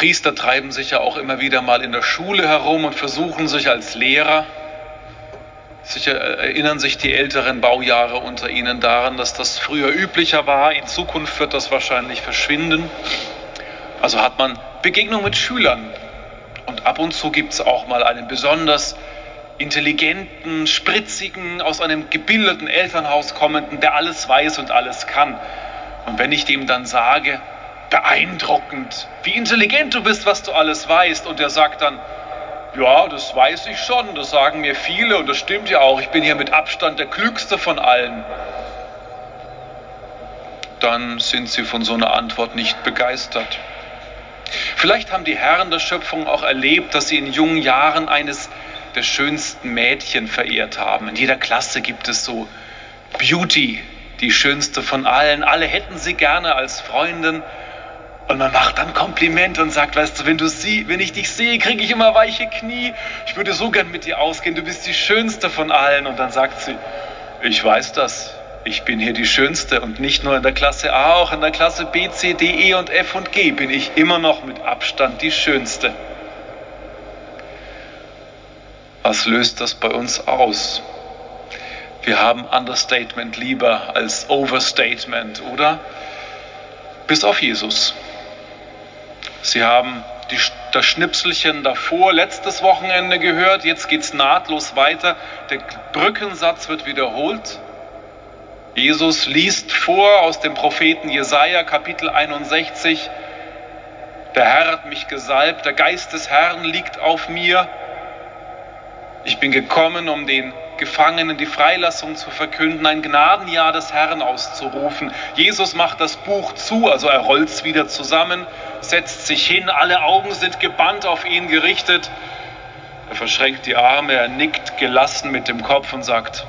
Priester treiben sich ja auch immer wieder mal in der Schule herum und versuchen sich als Lehrer. Sicher erinnern sich die älteren Baujahre unter Ihnen daran, dass das früher üblicher war. In Zukunft wird das wahrscheinlich verschwinden. Also hat man Begegnung mit Schülern. Und ab und zu gibt es auch mal einen besonders intelligenten, spritzigen, aus einem gebildeten Elternhaus kommenden, der alles weiß und alles kann. Und wenn ich dem dann sage, beeindruckend, wie intelligent du bist, was du alles weißt, und er sagt dann, ja, das weiß ich schon, das sagen mir viele und das stimmt ja auch, ich bin hier mit Abstand der Klügste von allen, dann sind sie von so einer Antwort nicht begeistert. Vielleicht haben die Herren der Schöpfung auch erlebt, dass sie in jungen Jahren eines der schönsten Mädchen verehrt haben. In jeder Klasse gibt es so Beauty, die schönste von allen. Alle hätten sie gerne als Freundin. Und man macht dann Komplimente und sagt, weißt du, wenn ich dich sehe, kriege ich immer weiche Knie. Ich würde so gern mit dir ausgehen, du bist die Schönste von allen. Und dann sagt sie, ich weiß das, ich bin hier die Schönste. Und nicht nur in der Klasse A, auch in der Klasse B, C, D, E und F und G bin ich immer noch mit Abstand die Schönste. Was löst das bei uns aus? Wir haben Understatement lieber als Overstatement, oder? Bis auf Jesus. Sie haben das Schnipselchen davor letztes Wochenende gehört, jetzt geht es nahtlos weiter. Der Brückensatz wird wiederholt. Jesus liest vor aus dem Propheten Jesaja, Kapitel 61. Der Herr hat mich gesalbt, der Geist des Herrn liegt auf mir. Ich bin gekommen, um den Gefangenen die Freilassung zu verkünden, ein Gnadenjahr des Herrn auszurufen. Jesus macht das Buch zu, also er rollt es wieder zusammen, setzt sich hin, alle Augen sind gebannt auf ihn gerichtet. Er verschränkt die Arme, er nickt gelassen mit dem Kopf und sagt,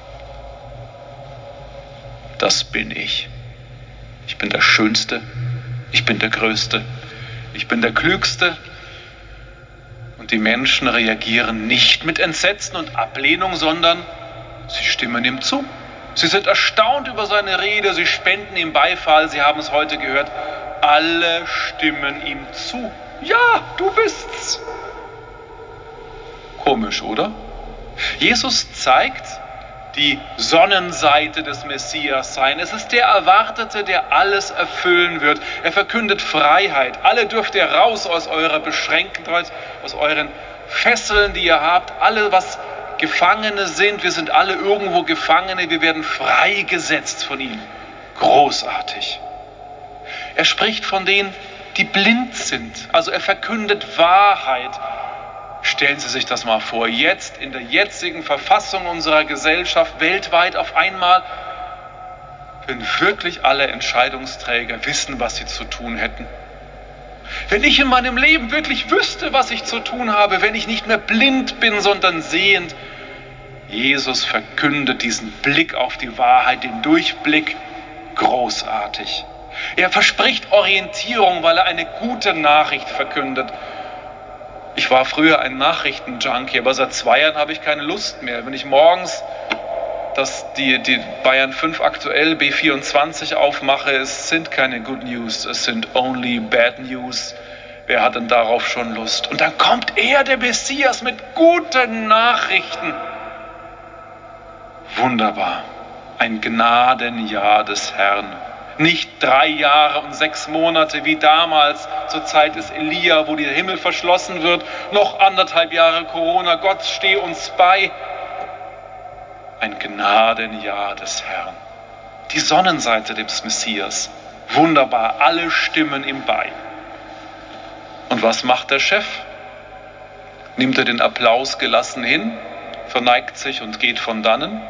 das bin ich. Ich bin der Schönste, ich bin der Größte, ich bin der Klügste. Und die Menschen reagieren nicht mit Entsetzen und Ablehnung, sondern sie stimmen ihm zu. Sie sind erstaunt über seine Rede, sie spenden ihm Beifall, Sie haben es heute gehört, alle stimmen ihm zu. Ja, du bist's. Komisch, oder? Jesus zeigt die Sonnenseite des Messias sein. Es ist der Erwartete, der alles erfüllen wird. Er verkündet Freiheit. Alle dürft ihr raus aus eurer Beschränktheit, aus euren Fesseln, die ihr habt. Alle, was Gefangene sind, wir sind alle irgendwo Gefangene. Wir werden freigesetzt von ihm. Großartig. Er spricht von denen, die blind sind. Also er verkündet Wahrheit. Stellen Sie sich das mal vor, jetzt in der jetzigen Verfassung unserer Gesellschaft weltweit auf einmal, wenn wirklich alle Entscheidungsträger wissen, was sie zu tun hätten. Wenn ich in meinem Leben wirklich wüsste, was ich zu tun habe, wenn ich nicht mehr blind bin, sondern sehend. Jesus verkündet diesen Blick auf die Wahrheit, den Durchblick, großartig. Er verspricht Orientierung, weil er eine gute Nachricht verkündet. Ich war früher ein Nachrichtenjunkie, aber seit 2 Jahren habe ich keine Lust mehr. Wenn ich morgens die Bayern 5 aktuell B24 aufmache, es sind keine Good News, es sind only bad news. Wer hat denn darauf schon Lust? Und dann kommt er, der Messias, mit guten Nachrichten. Wunderbar, ein Gnadenjahr des Herrn. Nicht 3 Jahre und 6 Monate wie damals zur Zeit des Elia, wo der Himmel verschlossen wird, noch 1,5 Jahre Corona, Gott steh uns bei. Ein Gnadenjahr des Herrn. Die Sonnenseite des Messias. Wunderbar, alle stimmen ihm bei. Und was macht der Chef? Nimmt er den Applaus gelassen hin, verneigt sich und geht von dannen?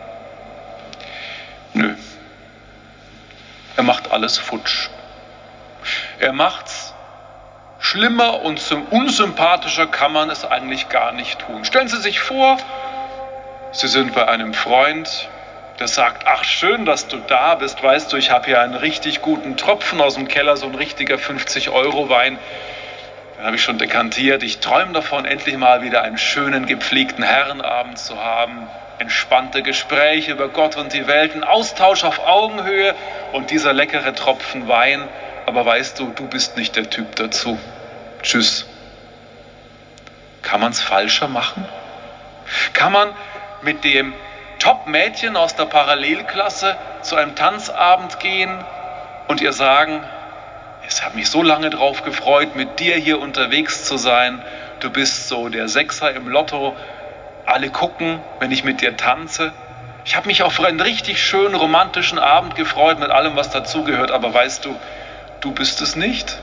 Nö. Er macht alles futsch. Er macht's schlimmer und unsympathischer kann man es eigentlich gar nicht tun. Stellen Sie sich vor, Sie sind bei einem Freund, der sagt, ach schön, dass du da bist, weißt du, ich habe hier einen richtig guten Tropfen aus dem Keller, so ein richtiger 50-Euro-Wein. Den habe ich schon dekantiert. Ich träume davon, endlich mal wieder einen schönen, gepflegten Herrenabend zu haben. Entspannte Gespräche über Gott und die Welt, ein Austausch auf Augenhöhe und dieser leckere Tropfen Wein. Aber weißt du, du bist nicht der Typ dazu. Tschüss. Kann man es falscher machen? Kann man mit dem Top-Mädchen aus der Parallelklasse zu einem Tanzabend gehen und ihr sagen, es hat mich so lange drauf gefreut, mit dir hier unterwegs zu sein. Du bist so der Sechser im Lotto. Alle gucken, wenn ich mit dir tanze. Ich habe mich auf einen richtig schönen romantischen Abend gefreut mit allem, was dazugehört. Aber weißt du, du bist es nicht.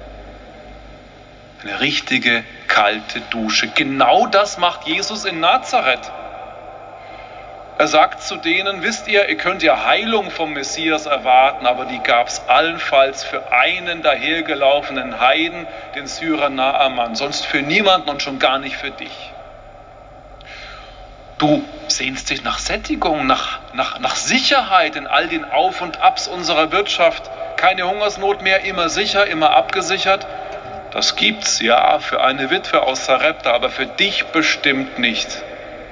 Eine richtige kalte Dusche. Genau das macht Jesus in Nazareth. Er sagt zu denen, wisst ihr könnt ja Heilung vom Messias erwarten, aber die gab es allenfalls für einen dahergelaufenen Heiden, den Syrer Naaman, sonst für niemanden und schon gar nicht für dich. Du sehnst dich nach Sättigung, nach Sicherheit in all den Auf und Abs unserer Wirtschaft. Keine Hungersnot mehr, immer sicher, immer abgesichert. Das gibt's, ja, für eine Witwe aus Sarepta, aber für dich bestimmt nicht.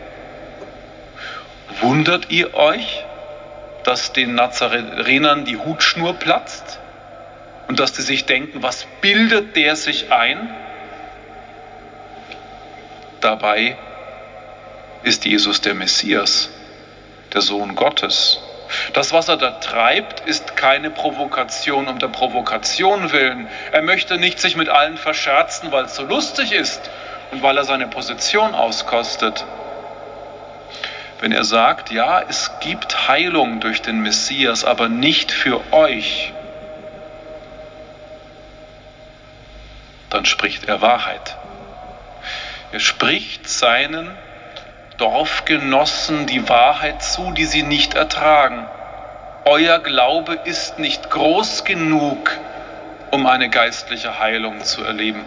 Wundert ihr euch, dass den Nazarenern die Hutschnur platzt und dass die sich denken, was bildet der sich ein? Dabei ist Jesus der Messias, der Sohn Gottes. Das, was er da treibt, ist keine Provokation um der Provokation willen. Er möchte nicht sich mit allen verscherzen, weil es so lustig ist und weil er seine Position auskostet. Wenn er sagt, ja, es gibt Heilung durch den Messias, aber nicht für euch, dann spricht er Wahrheit. Er spricht seinen Dorfgenossen die Wahrheit zu, die sie nicht ertragen. Euer Glaube ist nicht groß genug, um eine geistliche Heilung zu erleben.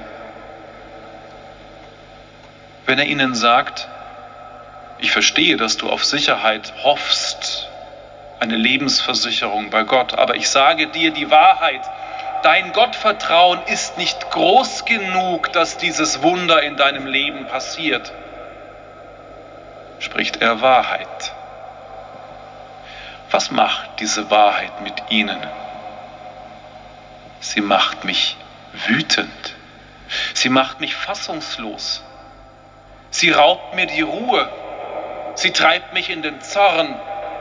Wenn er ihnen sagt, ich verstehe, dass du auf Sicherheit hoffst, eine Lebensversicherung bei Gott, aber ich sage dir die Wahrheit, dein Gottvertrauen ist nicht groß genug, dass dieses Wunder in deinem Leben passiert. Spricht er Wahrheit. Was macht diese Wahrheit mit ihnen? Sie macht mich wütend. Sie macht mich fassungslos. Sie raubt mir die Ruhe. Sie treibt mich in den Zorn.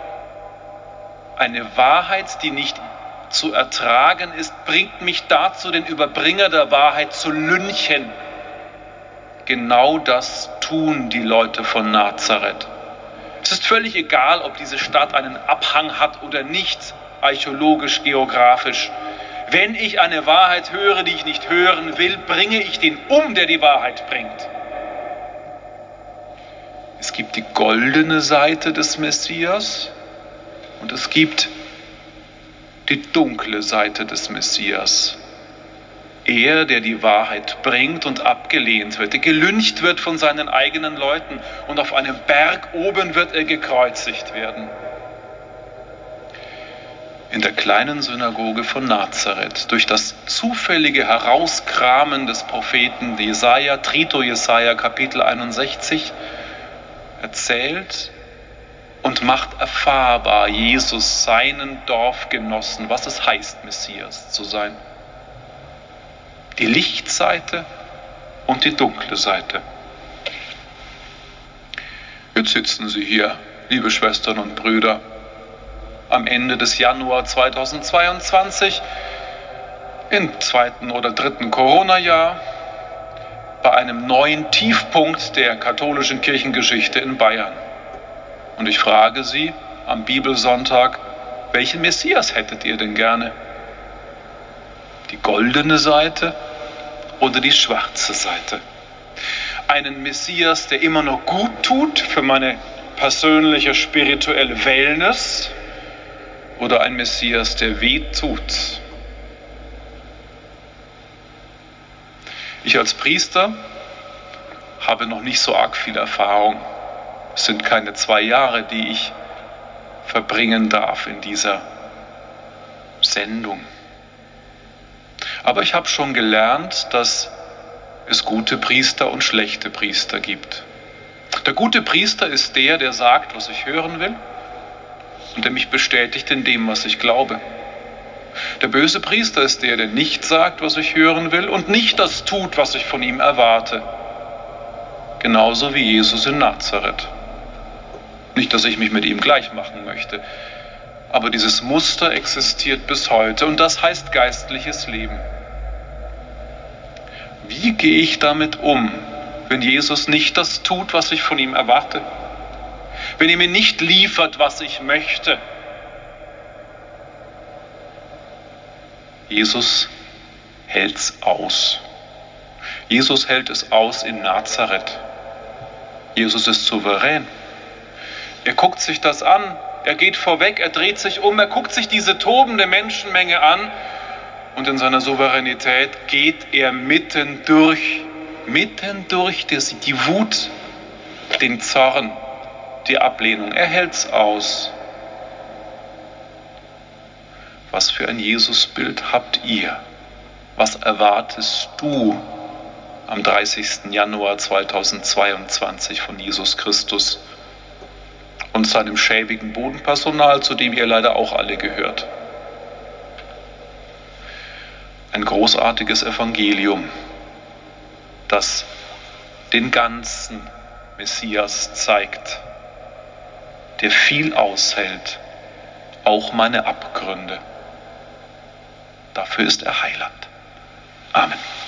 Eine Wahrheit, die nicht zu ertragen ist, bringt mich dazu, den Überbringer der Wahrheit zu lynchen. Genau das tun die Leute von Nazareth. Es ist völlig egal, ob diese Stadt einen Abhang hat oder nicht, archäologisch, geografisch. Wenn ich eine Wahrheit höre, die ich nicht hören will, bringe ich den um, der die Wahrheit bringt. Es gibt die goldene Seite des Messias und es gibt die dunkle Seite des Messias. Er, der die Wahrheit bringt und abgelehnt wird, der gelyncht wird von seinen eigenen Leuten und auf einem Berg oben wird er gekreuzigt werden. In der kleinen Synagoge von Nazareth, durch das zufällige Herauskramen des Propheten Jesaja, Trito Jesaja, Kapitel 61, erzählt und macht erfahrbar Jesus seinen Dorfgenossen, was es heißt, Messias zu sein. Die Lichtseite und die dunkle Seite. Jetzt sitzen Sie hier, liebe Schwestern und Brüder, am Ende des Januar 2022, im 2. oder 3. Corona-Jahr, bei einem neuen Tiefpunkt der katholischen Kirchengeschichte in Bayern. Und ich frage Sie am Bibelsonntag, welchen Messias hättet ihr denn gerne? Die goldene Seite oder die schwarze Seite? Einen Messias, der immer noch gut tut für meine persönliche spirituelle Wellness, oder ein Messias, der weh tut? Ich als Priester habe noch nicht so arg viel Erfahrung. Es sind keine 2 Jahre, die ich verbringen darf in dieser Sendung. Aber ich habe schon gelernt, dass es gute Priester und schlechte Priester gibt. Der gute Priester ist der sagt, was ich hören will und der mich bestätigt in dem, was ich glaube. Der böse Priester ist der nicht sagt, was ich hören will und nicht das tut, was ich von ihm erwarte. Genauso wie Jesus in Nazareth. Nicht, dass ich mich mit ihm gleich machen möchte, aber dieses Muster existiert bis heute und das heißt geistliches Leben. Wie gehe ich damit um, wenn Jesus nicht das tut, was ich von ihm erwarte? Wenn er mir nicht liefert, was ich möchte? Jesus hält's aus. Jesus hält es aus in Nazareth. Jesus ist souverän. Er guckt sich das an, er geht vorweg, er dreht sich um, er guckt sich diese tobende Menschenmenge an und in seiner Souveränität geht er mitten durch die Wut, den Zorn, die Ablehnung. Er hält's aus. Was für ein Jesusbild habt ihr? Was erwartest du am 30. Januar 2022 von Jesus Christus und seinem schäbigen Bodenpersonal, zu dem ihr leider auch alle gehört? Ein großartiges Evangelium, das den ganzen Messias zeigt, der viel aushält, auch meine Abgründe. Dafür ist er Heiland. Amen.